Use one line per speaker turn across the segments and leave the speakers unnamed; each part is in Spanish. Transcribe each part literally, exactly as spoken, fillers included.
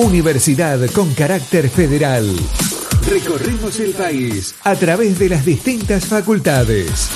Universidad con carácter federal. Recorremos el país a través de las distintas facultades.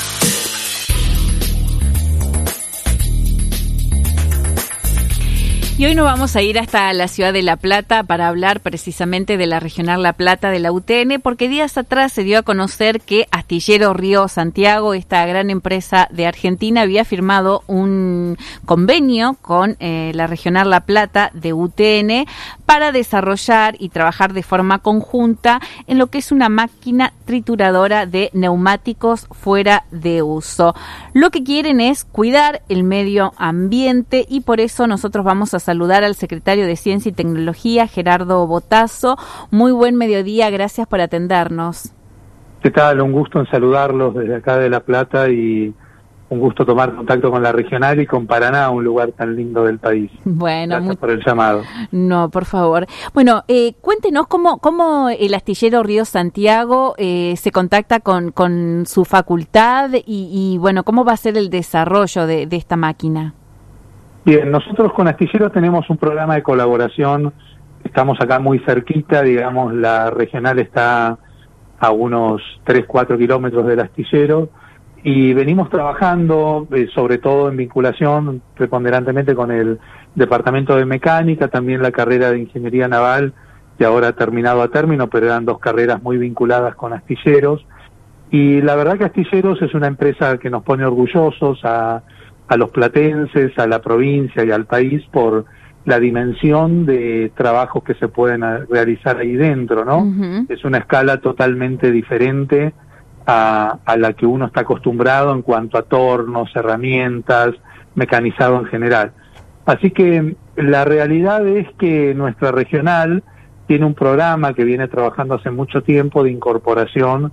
Y hoy nos vamos a ir hasta la ciudad de La Plata para hablar precisamente de la Regional La Plata de la U T N, porque días atrás se dio a conocer que Astillero Río Santiago, esta gran empresa de Argentina, había firmado un convenio con eh, la Regional La Plata de U T N para desarrollar y trabajar de forma conjunta en lo que es una máquina trituradora de neumáticos fuera de uso. Lo que quieren es cuidar el medio ambiente y por eso nosotros vamos a saludar al secretario de Ciencia y Tecnología, Gerardo Botazo. Muy buen mediodía, gracias por atendernos.
¿Qué tal? Un gusto en saludarlos desde acá de La Plata y un gusto tomar contacto con la regional y con Paraná, un lugar tan lindo del país.
Bueno,
gracias
muy...
por el llamado.
No, por favor. Bueno, eh, cuéntenos cómo, cómo el Astillero Río Santiago eh, se contacta con, con su facultad y, y, bueno, cómo va a ser el desarrollo de, de esta máquina.
Bien, nosotros con Astillero tenemos un programa de colaboración, estamos acá muy cerquita, digamos, la regional está a unos tres, cuatro kilómetros del Astillero, y venimos trabajando, eh, sobre todo en vinculación preponderantemente con el Departamento de Mecánica, también la carrera de Ingeniería Naval, que ahora ha terminado a término, pero eran dos carreras muy vinculadas con Astilleros, y la verdad que Astilleros es una empresa que nos pone orgullosos a a los platenses, a la provincia y al país por la dimensión de trabajos que se pueden realizar ahí dentro, ¿no? Uh-huh. Es una escala totalmente diferente a, a la que uno está acostumbrado en cuanto a tornos, herramientas, mecanizado en general. Así que la realidad es que nuestra regional tiene un programa que viene trabajando hace mucho tiempo de incorporación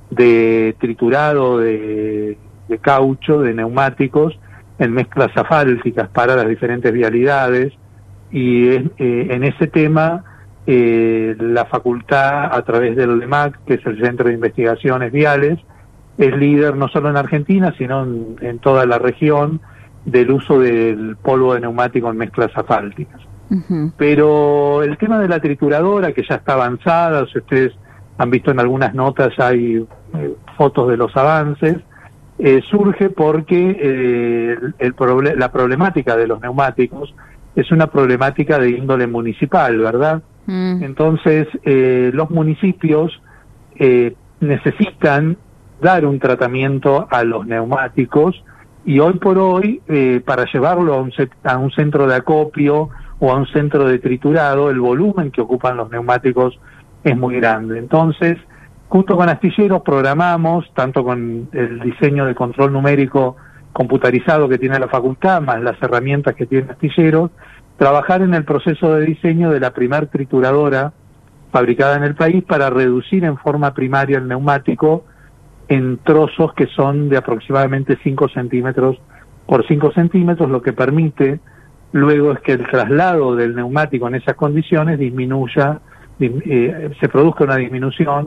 de triturado de, de caucho, de neumáticos, en mezclas asfálticas para las diferentes vialidades, y eh, en ese tema eh, la facultad, a través del L E M A C, que es el Centro de Investigaciones Viales, es líder no solo en Argentina, sino en, en toda la región del uso del polvo de neumático en mezclas asfálticas. Uh-huh. Pero el tema de la trituradora, que ya está avanzada, si ustedes han visto en algunas notas, hay eh, fotos de los avances, Eh, surge porque eh, el, el proble- la problemática de los neumáticos es una problemática de índole municipal, ¿verdad? Mm. Entonces, eh, los municipios eh, necesitan dar un tratamiento a los neumáticos y hoy por hoy, eh, para llevarlo a un, set- a un centro de acopio o a un centro de triturado, el volumen que ocupan los neumáticos es muy grande. Entonces, junto con Astilleros programamos, tanto con el diseño de control numérico computarizado que tiene la facultad, más las herramientas que tiene Astilleros, trabajar en el proceso de diseño de la primer trituradora fabricada en el país para reducir en forma primaria el neumático en trozos que son de aproximadamente cinco centímetros por cinco centímetros, lo que permite luego es que el traslado del neumático en esas condiciones disminuya, eh, se produzca una disminución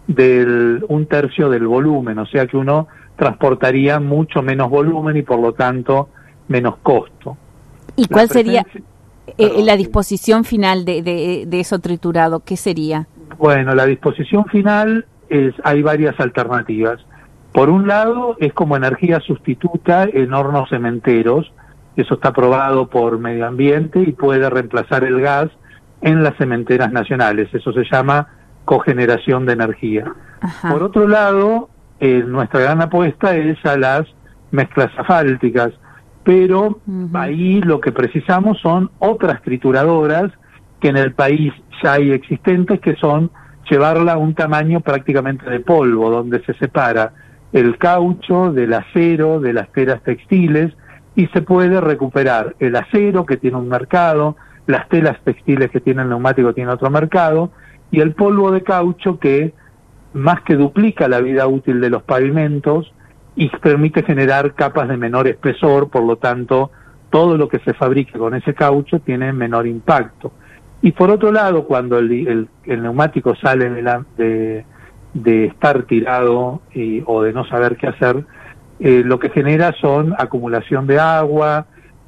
del un tercio del volumen, o sea que uno transportaría mucho menos volumen y por lo tanto menos costo.
¿Y cuál sería eh, la disposición final de, de, de eso triturado? ¿Qué sería?
Bueno, la disposición final es, hay varias alternativas. Por un lado, es como energía sustituta en hornos cementeros, eso está aprobado por Medio Ambiente y puede reemplazar el gas en las cementeras nacionales, eso se llama cogeneración de energía. Ajá. Por otro lado, eh, nuestra gran apuesta es a las mezclas asfálticas, pero uh-huh. ahí lo que precisamos son otras trituradoras que en el país ya hay existentes, que son llevarla a un tamaño prácticamente de polvo, donde se separa el caucho del acero, de las telas textiles, y se puede recuperar el acero, que tiene un mercado, las telas textiles que tiene el neumático tiene otro mercado, y el polvo de caucho, que más que duplica la vida útil de los pavimentos y permite generar capas de menor espesor, por lo tanto todo lo que se fabrique con ese caucho tiene menor impacto. Y por otro lado, cuando el, el, el neumático sale de, la, de, de estar tirado y, o de no saber qué hacer, eh, lo que genera son acumulación de agua,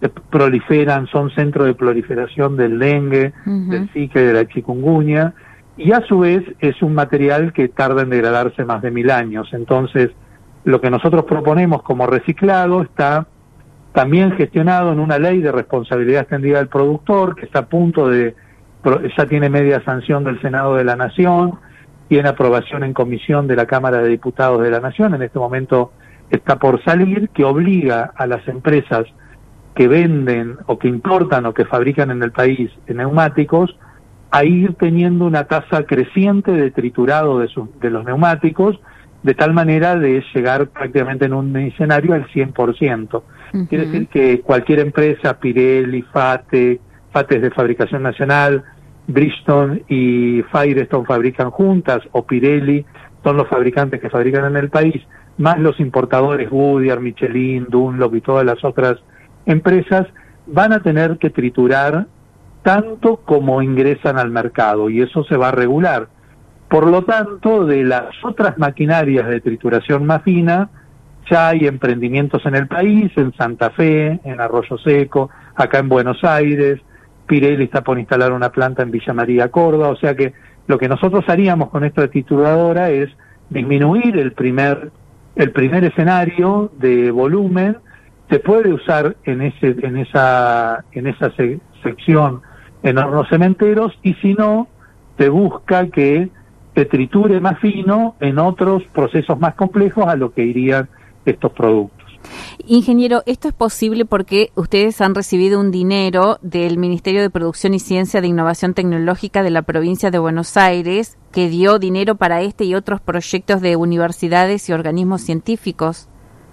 eh, proliferan, son centro de proliferación del dengue, uh-huh. del zika y de la chikungunya, y a su vez es un material que tarda en degradarse más de mil años. Entonces, lo que nosotros proponemos como reciclado está también gestionado en una ley de responsabilidad extendida del productor, que está a punto de, ya tiene media sanción del Senado de la Nación, tiene aprobación en comisión de la Cámara de Diputados de la Nación, en este momento está por salir, que obliga a las empresas que venden o que importan o que fabrican en el país neumáticos a ir teniendo una tasa creciente de triturado de, sus, de los neumáticos, de tal manera de llegar prácticamente en un escenario al cien por ciento. Uh-huh. Quiere decir que cualquier empresa, Pirelli, Fate, Fate es de fabricación nacional, Bridgestone y Firestone fabrican juntas, o Pirelli son los fabricantes que fabrican en el país, más los importadores Goodyear, Michelin, Dunlop y todas las otras empresas, van a tener que triturar tanto como ingresan al mercado, y eso se va a regular. Por lo tanto, de las otras maquinarias de trituración más fina, ya hay emprendimientos en el país, en Santa Fe, en Arroyo Seco, acá en Buenos Aires, Pirelli está por instalar una planta en Villa María, Córdoba, o sea que lo que nosotros haríamos con esta trituradora es disminuir el primer, el primer escenario de volumen. Se puede usar en ese, en esa, en esa se, sección en hornos cementeros, y si no, se busca que se triture más fino en otros procesos más complejos a lo que irían estos productos.
Ingeniero, esto es posible porque ustedes han recibido un dinero del Ministerio de Producción y Ciencia de Innovación Tecnológica de la provincia de Buenos Aires, que dio dinero para este y otros proyectos de universidades y organismos científicos.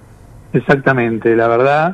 Exactamente, la verdad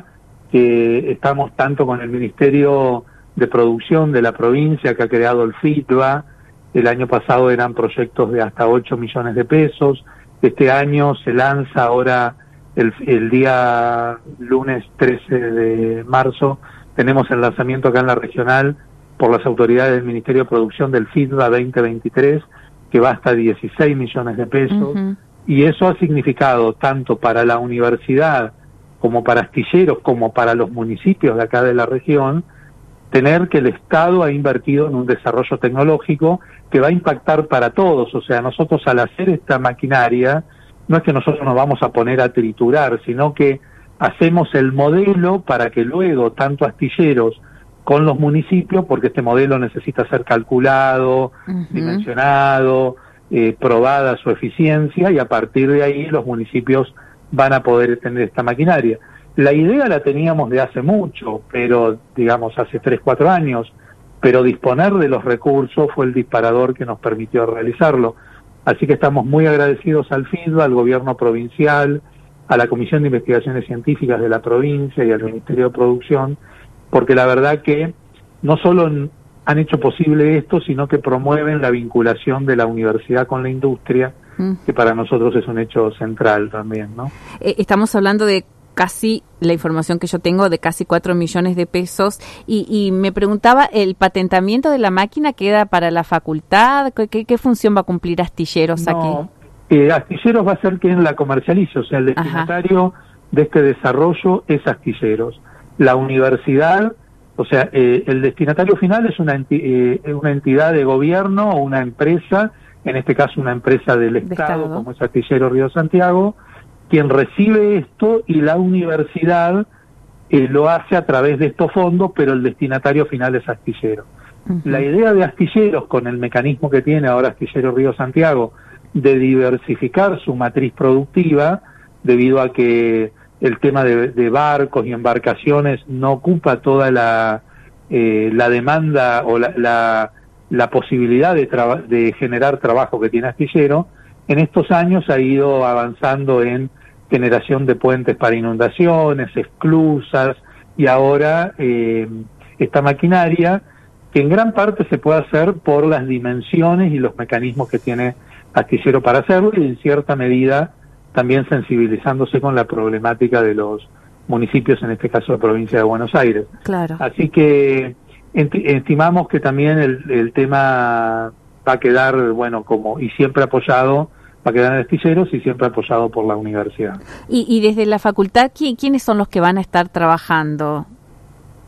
que estamos tanto con el Ministerio de Producción de la provincia, que ha creado el FITBA. El año pasado eran proyectos de hasta ocho millones de pesos. Este año se lanza ahora el, el día lunes trece de marzo, tenemos el lanzamiento acá en la regional por las autoridades del Ministerio de Producción del FITBA veinte veintitrés, que va hasta dieciséis millones de pesos. Uh-huh. Y eso ha significado tanto para la universidad como para astilleros, como para los municipios de acá de la región, tener que el Estado ha invertido en un desarrollo tecnológico que va a impactar para todos. O sea, nosotros al hacer esta maquinaria, no es que nosotros nos vamos a poner a triturar, sino que hacemos el modelo para que luego tanto astilleros con los municipios, porque este modelo necesita ser calculado, uh-huh. dimensionado, eh, probada su eficiencia, y a partir de ahí los municipios van a poder tener esta maquinaria. La idea la teníamos de hace mucho, pero digamos hace tres, cuatro años, pero disponer de los recursos fue el disparador que nos permitió realizarlo. Así que estamos muy agradecidos al FITBA, al gobierno provincial, a la Comisión de Investigaciones Científicas de la provincia y al Ministerio de Producción, porque la verdad que no solo han hecho posible esto, sino que promueven la vinculación de la universidad con la industria, mm. que para nosotros es un hecho central también, ¿no?
Eh, estamos hablando de casi, la información que yo tengo, de casi cuatro millones de pesos, y, y me preguntaba, ¿el patentamiento de la máquina queda para la facultad? ¿Qué, qué función va a cumplir Astilleros
no,
aquí?
Eh, Astilleros va a ser quien la comercialice, o sea, el destinatario Ajá. de este desarrollo es Astilleros. La universidad, o sea, eh, el destinatario final es una, enti eh, una entidad de gobierno o una empresa, en este caso una empresa del Estado, Estado. como es Astilleros Río Santiago, quien recibe esto, y la universidad eh, lo hace a través de estos fondos, pero el destinatario final es Astilleros. Uh-huh. La idea de Astilleros, con el mecanismo que tiene ahora Astilleros Río Santiago, de diversificar su matriz productiva, debido a que el tema de, de barcos y embarcaciones no ocupa toda la, eh, la demanda o la, la, la posibilidad de, de generar trabajo que tiene Astillero, en estos años ha ido avanzando en generación de puentes para inundaciones, esclusas, y ahora eh, esta maquinaria, que en gran parte se puede hacer por las dimensiones y los mecanismos que tiene Astillero para hacerlo, y en cierta medida también sensibilizándose con la problemática de los municipios, en este caso la provincia de Buenos Aires.
Claro.
Así que estimamos que también el, el tema va a quedar, bueno, como y siempre apoyado, va a quedar en Astilleros y siempre apoyado por la universidad.
Y, y desde la facultad, ¿quién, ¿quiénes son los que van a estar trabajando?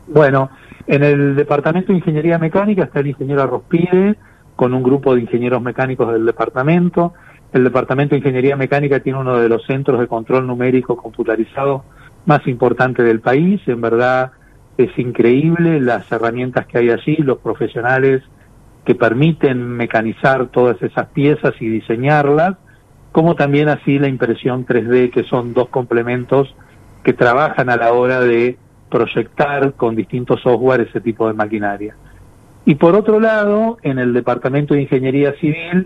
Bueno, en el Departamento de Ingeniería Mecánica está el ingeniero Arrospide, con un grupo de ingenieros mecánicos del departamento. El Departamento de Ingeniería Mecánica tiene uno de los centros de control numérico computarizado más importantes del país. En verdad es increíble las herramientas que hay allí, los profesionales que permiten mecanizar todas esas piezas y diseñarlas, como también así la impresión tres D, que son dos complementos que trabajan a la hora de proyectar con distintos software ese tipo de maquinaria. Y por otro lado, en el Departamento de Ingeniería Civil,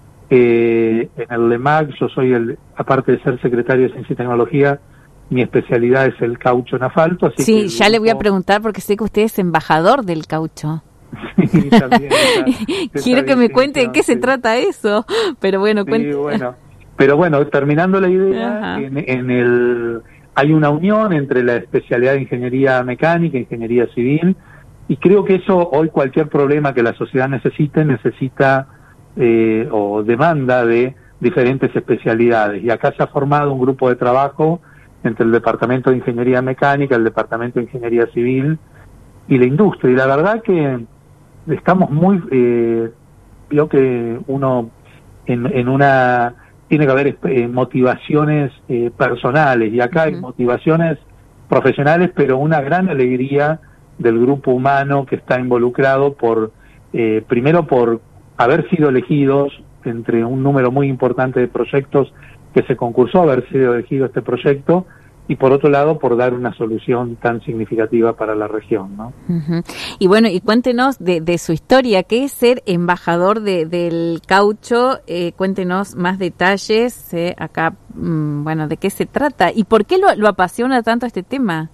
eh, en el L E M A C, yo soy, el, aparte de ser secretario de Ciencia y Tecnología, mi especialidad es el caucho en asfalto. Así
sí,
que
ya grupo... le voy a preguntar porque sé que usted es embajador del caucho.
Sí, también esa,
Quiero
esa
que me cuente de qué
sí.
se trata eso, pero bueno,
sí,
cuente.
bueno, pero bueno, terminando la idea, en, en el hay una unión entre la especialidad de Ingeniería Mecánica e Ingeniería Civil, y creo que eso hoy cualquier problema que la sociedad necesite, necesita eh, o demanda de diferentes especialidades, y acá se ha formado un grupo de trabajo entre el Departamento de Ingeniería Mecánica, el Departamento de Ingeniería Civil y la industria, y la verdad que estamos muy, eh, creo que uno en, en una, tiene que haber eh, motivaciones eh, personales, y acá uh-huh. hay motivaciones profesionales, pero una gran alegría del grupo humano que está involucrado por, eh, primero por haber sido elegidos entre un número muy importante de proyectos que se concursó, haber sido elegido este proyecto, y por otro lado por dar una solución tan significativa para la región, ¿no?
Uh-huh. Y bueno, y cuéntenos de, de su historia, ¿qué es ser embajador de, del caucho? Eh, cuéntenos más detalles, eh, acá, mmm, bueno, ¿de qué se trata? ¿Y por qué lo, lo apasiona tanto este tema?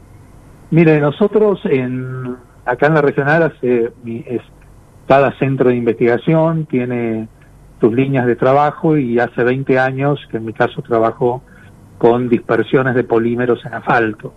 Mire, nosotros en acá en la regional, hace, es, cada centro de investigación tiene sus líneas de trabajo, y hace veinte años que en mi caso trabajo con dispersiones de polímeros en asfalto.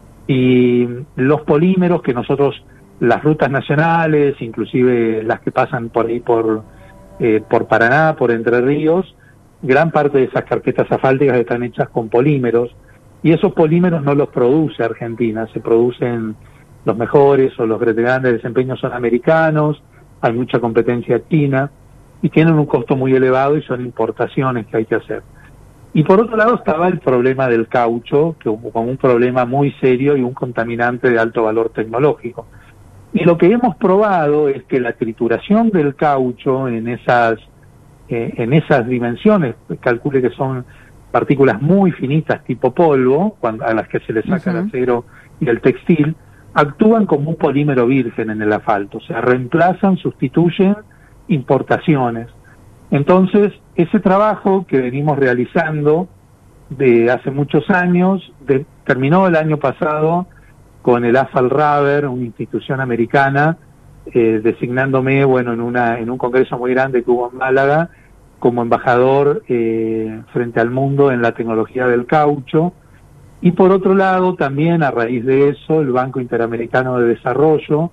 Y los polímeros que nosotros, las rutas nacionales, inclusive las que pasan por ahí por, eh, por Paraná, por Entre Ríos, gran parte de esas carpetas asfálticas están hechas con polímeros, y esos polímeros no los produce Argentina, se producen los mejores o los grandes desempeños son americanos, hay mucha competencia china, y tienen un costo muy elevado y son importaciones que hay que hacer. Y por otro lado estaba el problema del caucho, que como un problema muy serio y un contaminante de alto valor tecnológico. Y lo que hemos probado es que la trituración del caucho en esas, eh, en esas dimensiones, calcule que son partículas muy finitas tipo polvo, cuando, a las que se le saca uh-huh. el acero y el textil, actúan como un polímero virgen en el asfalto, o sea, reemplazan, sustituyen importaciones. Entonces, ese trabajo que venimos realizando de hace muchos años, de, terminó el año pasado con el Asphalt Rubber, una institución americana, eh, designándome, bueno, en una en un congreso muy grande que hubo en Málaga, como embajador eh, frente al mundo en la tecnología del caucho. Y por otro lado, también a raíz de eso, el Banco Interamericano de Desarrollo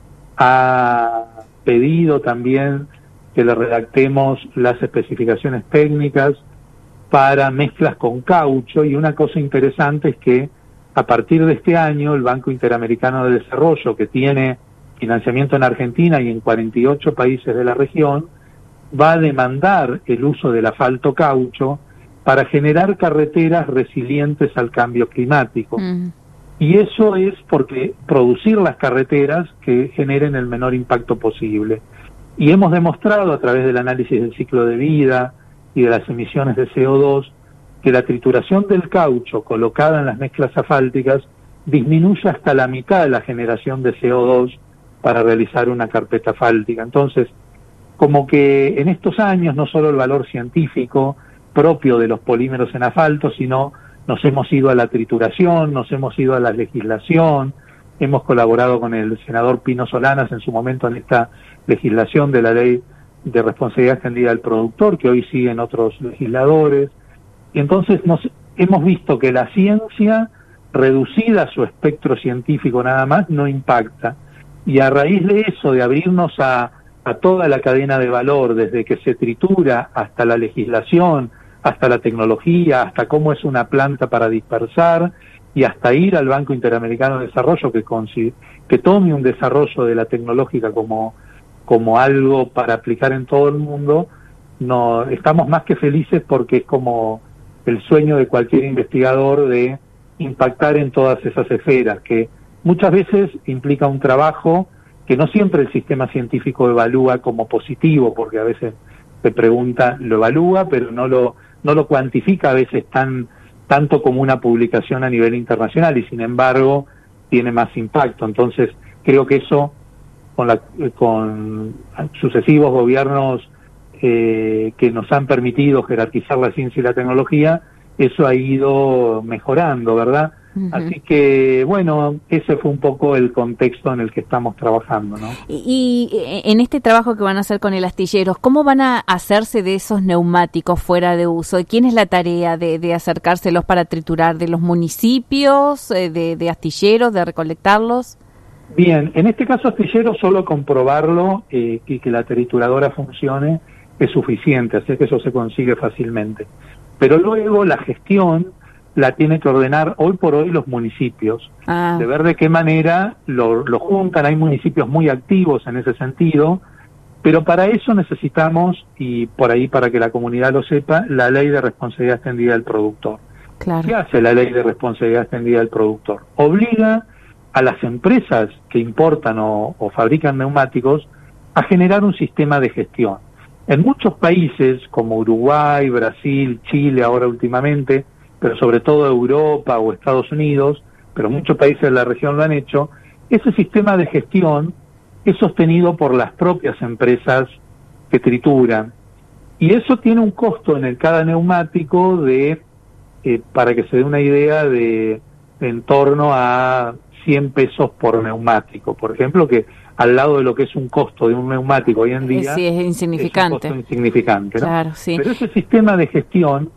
ha pedido también que le redactemos las especificaciones técnicas para mezclas con caucho, y una cosa interesante es que a partir de este año el Banco Interamericano de Desarrollo, que tiene financiamiento en Argentina y en cuarenta y ocho países de la región, va a demandar el uso del asfalto caucho para generar carreteras resilientes al cambio climático. Mm. Y eso es porque producir las carreteras que generen el menor impacto posible. Y hemos demostrado a través del análisis del ciclo de vida y de las emisiones de C O dos que la trituración del caucho colocada en las mezclas asfálticas disminuye hasta la mitad de la generación de C O dos para realizar una carpeta asfáltica. Entonces, como que en estos años no solo el valor científico propio de los polímeros en asfalto, sino nos hemos ido a la trituración, nos hemos ido a la legislación, hemos colaborado con el senador Pino Solanas en su momento en esta legislación de la ley de responsabilidad extendida del productor, que hoy siguen otros legisladores. Y entonces nos hemos visto que la ciencia, reducida a su espectro científico nada más, no impacta. Y a raíz de eso, de abrirnos a, a toda la cadena de valor, desde que se tritura hasta la legislación, hasta la tecnología, hasta cómo es una planta para dispersar, y hasta ir al Banco Interamericano de Desarrollo que, que tome un desarrollo de la tecnológica como, como algo para aplicar en todo el mundo, no, estamos más que felices porque es como el sueño de cualquier investigador de impactar en todas esas esferas, que muchas veces implica un trabajo que no siempre el sistema científico evalúa como positivo, porque a veces se pregunta, lo evalúa, pero no lo, no lo cuantifica a veces tan tanto como una publicación a nivel internacional, y sin embargo tiene más impacto. Entonces creo que eso, con, la, con sucesivos gobiernos eh, que nos han permitido jerarquizar la ciencia y la tecnología, eso ha ido mejorando, ¿verdad? Uh-huh. Así que, bueno, ese fue un poco el contexto en el que estamos trabajando, ¿no?
Y, y en este trabajo que van a hacer con el astilleros, ¿cómo van a hacerse de esos neumáticos fuera de uso? ¿Y quién es la tarea de, de acercárselos para triturar? ¿De los municipios, de, de astilleros, de recolectarlos?
Bien, en este caso astilleros, solo comprobarlo eh, y que la trituradora funcione es suficiente, así que eso se consigue fácilmente. Pero luego la gestión la tiene que ordenar hoy por hoy los municipios, ah. de ver de qué manera lo, lo juntan. Hay municipios muy activos en ese sentido, pero para eso necesitamos, y por ahí para que la comunidad lo sepa, la ley de responsabilidad extendida del productor.
Claro.
¿Qué hace la ley de responsabilidad extendida del productor? Obliga a las empresas que importan o, o fabrican neumáticos a generar un sistema de gestión. En muchos países como Uruguay, Brasil, Chile ahora últimamente, pero sobre todo Europa o Estados Unidos, pero muchos países de la región lo han hecho, ese sistema de gestión es sostenido por las propias empresas que trituran. Y eso tiene un costo en el cada neumático de, eh, para que se dé una idea, de, de en torno a cien pesos por neumático. Por ejemplo, que al lado de lo que es un costo de un neumático hoy en día,
sí, es insignificante.
Es un costo insignificante, ¿no?
Claro, sí.
Pero ese sistema de gestión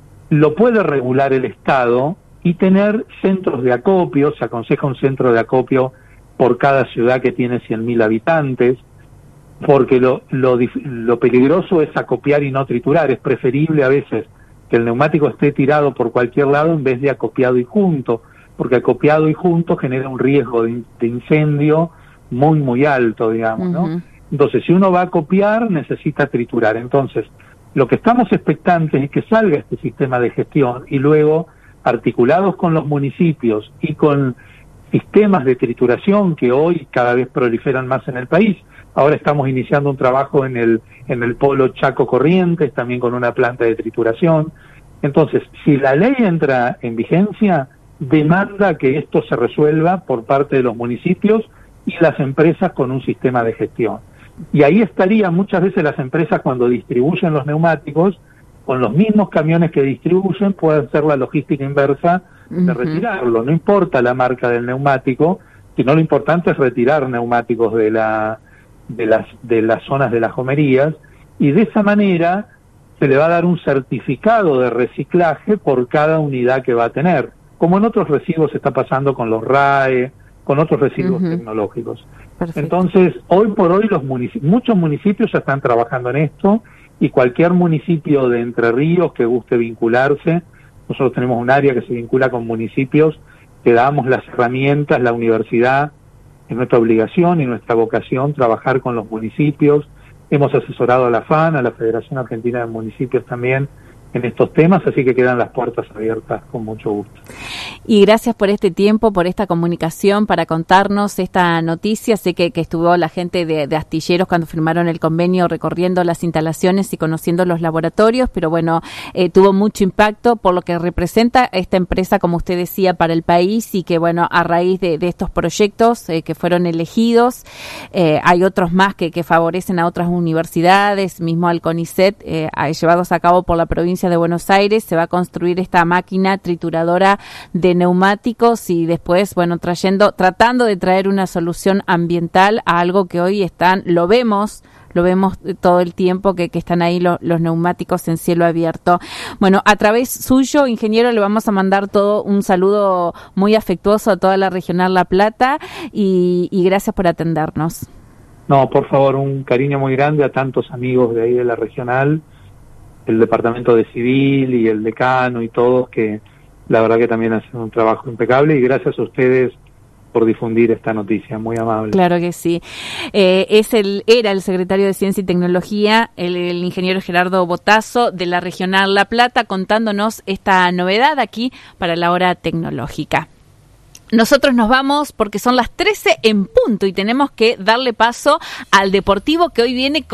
lo puede regular el Estado y tener centros de acopio. Se aconseja un centro de acopio por cada ciudad que tiene cien mil habitantes, porque lo, lo, lo peligroso es acopiar y no triturar. Es preferible a veces que el neumático esté tirado por cualquier lado en vez de acopiado y junto, porque acopiado y junto genera un riesgo de, de incendio muy, muy alto, digamos, ¿no? Uh-huh. Entonces, si uno va a acopiar, necesita triturar. Entonces, lo que estamos expectantes es que salga este sistema de gestión y luego, articulados con los municipios y con sistemas de trituración que hoy cada vez proliferan más en el país. Ahora estamos iniciando un trabajo en el, en el polo Chaco Corrientes, también con una planta de trituración. Entonces, si la ley entra en vigencia, demanda que esto se resuelva por parte de los municipios y las empresas con un sistema de gestión. Y ahí estarían muchas veces las empresas, cuando distribuyen los neumáticos, con los mismos camiones que distribuyen, pueden hacer la logística inversa de uh-huh. retirarlo. No importa la marca del neumático, sino lo importante es retirar neumáticos de la de las de las zonas de las jomerías, y de esa manera se le va a dar un certificado de reciclaje por cada unidad que va a tener, como en otros residuos está pasando con los R A E, con otros residuos uh-huh. tecnológicos.
Perfecto.
Entonces, hoy por hoy los municipios, muchos municipios ya están trabajando en esto, y cualquier municipio de Entre Ríos que guste vincularse, nosotros tenemos un área que se vincula con municipios, que damos las herramientas, la universidad, es nuestra obligación y nuestra vocación trabajar con los municipios. Hemos asesorado a la F A N, a la Federación Argentina de Municipios también, en estos temas, así que quedan las puertas abiertas con mucho gusto.
Y gracias por este tiempo, por esta comunicación, para contarnos esta noticia. Sé que, que estuvo la gente de, de Astilleros cuando firmaron el convenio recorriendo las instalaciones y conociendo los laboratorios, pero bueno, eh, tuvo mucho impacto por lo que representa esta empresa, como usted decía, para el país, y que bueno, a raíz de, de estos proyectos eh, que fueron elegidos, eh, hay otros más que, que favorecen a otras universidades, mismo al CONICET, eh, llevados a cabo por la provincia de Buenos Aires. Se va a construir esta máquina trituradora de neumáticos y después, bueno, trayendo, tratando de traer una solución ambiental a algo que hoy están, lo vemos, lo vemos todo el tiempo que, que están ahí lo, los neumáticos en cielo abierto. Bueno, a través suyo, ingeniero, le vamos a mandar todo un saludo muy afectuoso a toda la Regional La Plata y, y gracias por atendernos.
No, por favor, un cariño muy grande a tantos amigos de ahí de la Regional, el Departamento de Civil y el decano y todos que, la verdad que también hacen un trabajo impecable y gracias a ustedes por difundir esta noticia, muy amable.
Claro que sí. Eh, es el era el secretario de Ciencia y Tecnología, el, el ingeniero Gerardo Botazo, de la Regional La Plata, contándonos esta novedad aquí para la hora tecnológica. Nosotros nos vamos porque son las trece en punto y tenemos que darle paso al Deportivo que hoy viene con